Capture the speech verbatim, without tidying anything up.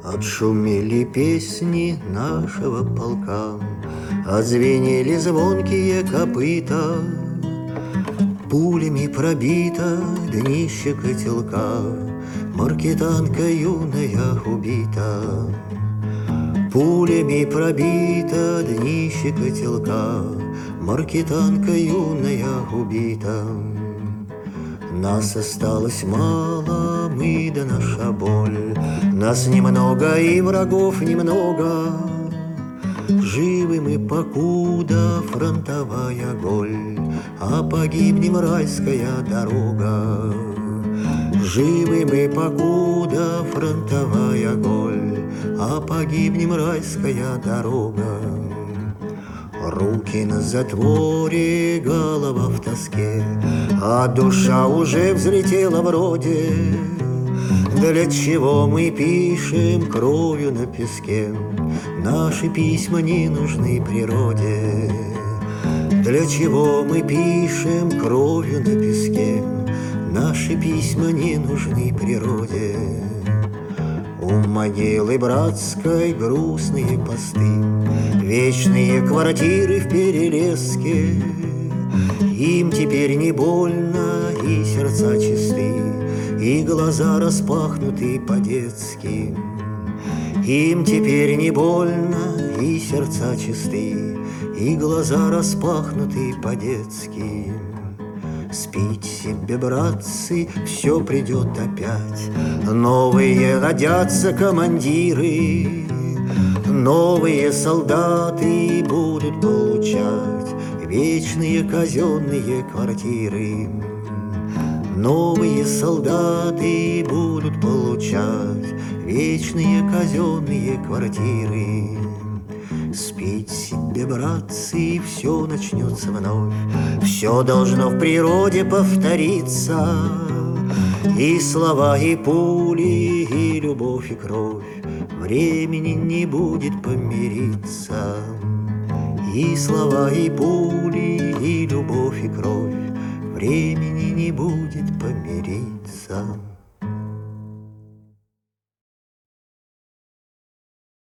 Отшумели песни нашего полка, отзвенели звонкие копыта, пулями пробита днище котелка, маркетанка юная убита. Пулями пробита днище котелка, маркетанка юная убита. Нас осталось мало, мы да наша боль, нас немного и врагов немного. Живы мы, покуда фронтовая голь, а погибнем райская дорога. Живы мы, покуда фронтовая голь, а погибнем райская дорога. Руки на затворе, голова в тоске, а душа уже взлетела вроде. Для чего мы пишем кровью на песке? Наши письма не нужны природе. Для чего мы пишем кровью на песке? Наши письма не нужны природе. У могилы братской грустные посты, вечные квартиры в перелеске. Им теперь не больно, и сердца чисты, и глаза распахнуты по-детски. Им теперь не больно, и сердца чисты, и глаза распахнуты по-детски. Спите себе, братцы, все придет опять. Новые родятся командиры, новые солдаты будут получать вечные казенные квартиры. Новые солдаты будут получать вечные казенные квартиры. Спите себе, братцы, все начнется вновь, все должно в природе повториться. И слова, и пули, и любовь, и кровь, времени не будет помириться. И слова, и пули, и любовь, и кровь, времени не будет помириться.